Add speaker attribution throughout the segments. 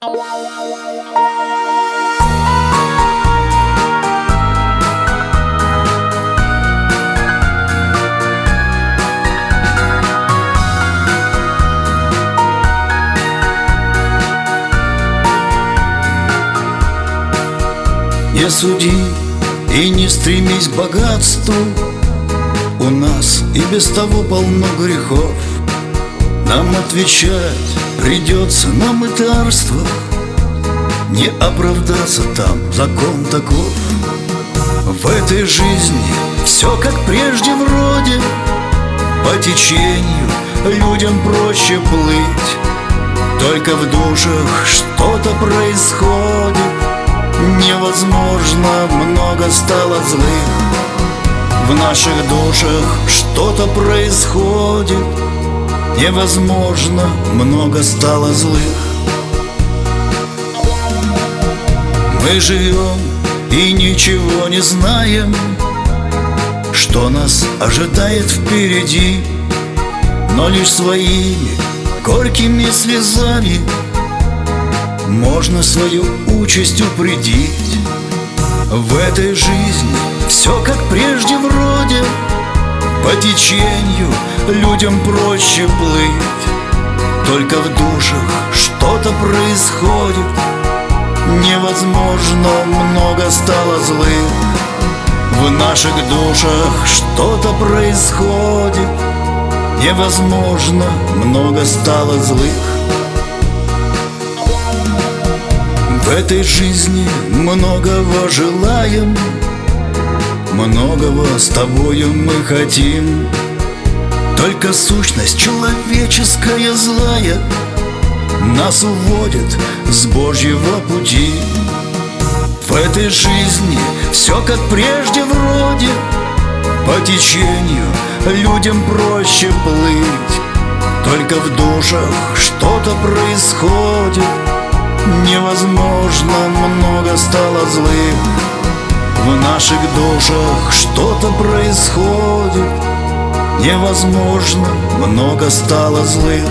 Speaker 1: Не суди и не стремись к богатству, у нас и без того полно грехов. Нам отвечать придется на мытарствах, не оправдаться там, закон таков. В этой жизни все как прежде вроде, по течению людям проще плыть. Только в душах что-то происходит, невозможно, много стало злых. В наших душах что-то происходит, невозможно, много стало злых. Мы живем и ничего не знаем, что нас ожидает впереди, но лишь своими горькими слезами можно свою участь упредить. В этой жизни все как прежде вроде, по течению людям проще плыть. Только в душах что-то происходит, невозможно, много стало злых. В наших душах что-то происходит, невозможно, много стало злых. В этой жизни многого желаем, многого с тобою мы хотим. Только сущность человеческая злая нас уводит с Божьего пути. В этой жизни все как прежде вроде, по течению людям проще плыть. Только в душах что-то происходит, невозможно, много стало злых. В наших душах что-то происходит, невозможно, много стало злых.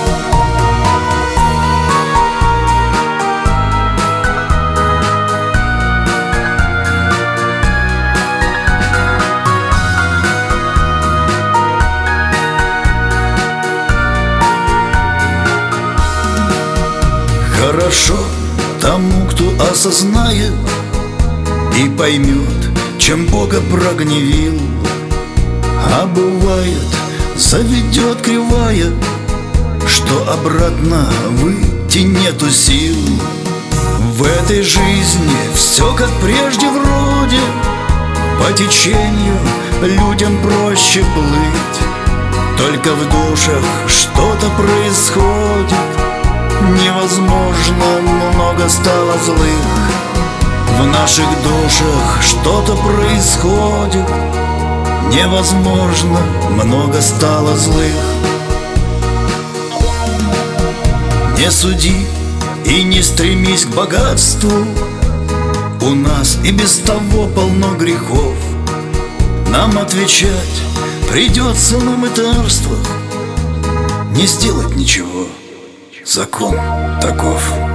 Speaker 1: Хорошо тому, кто осознает и поймет, чем Бога прогневил. А бывает, заведет кривая, что обратно выйти нету сил. В этой жизни все как прежде вроде, по течению людям проще плыть. Только в душах что-то происходит, невозможно, много стало злых. В наших душах что-то происходит, невозможно, много стало злых. Не суди и не стремись к богатству, у нас и без того полно грехов. Нам отвечать придется на мытарствах, не сделать ничего, закон таков.